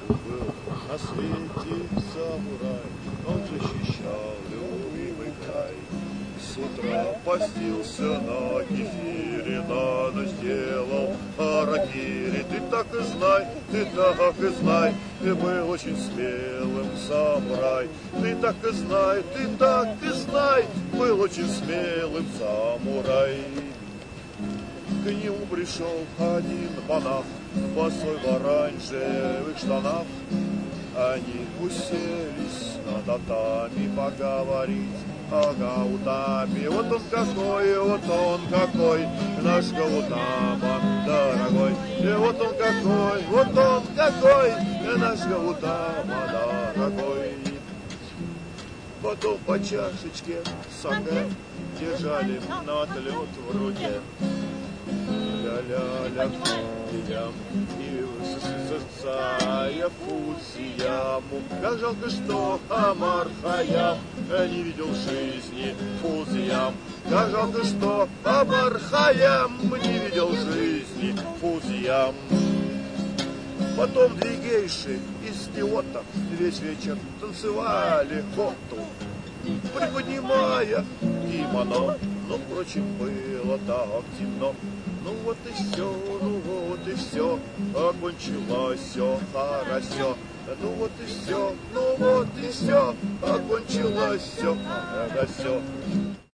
Был на свете самурай, он защищал любимый край. С утра постился на кефире, на ночь сделал харакири. Ты так и знай, ты так и знай, ты был очень смелым самурай. Ты так и знай, ты так и знай, был очень смелым самурай. К нему пришел один монах, босой в оранжевых штанах. Они уселись на татами поговорить о Гаутаме. Вот он какой, наш Гаутама дорогой. И вот он какой, наш Гаутама дорогой. Потом по чашечке саке держали на отлет в руке. Ля-ля-ля, фу-ям, и сосая фу-сияму. Как жалко, что Амар Хаям не видел жизни фу-сиям. Как жалко, что Амар Хаям не видел жизни фу-сиям. Потом две гейши из Киото весь вечер танцевали хоту, приподнимая кимоно. Но, впрочем, было так темно. Ну вот и все, окончилось все хорошо. Ну вот и все, окончилось все хорошо.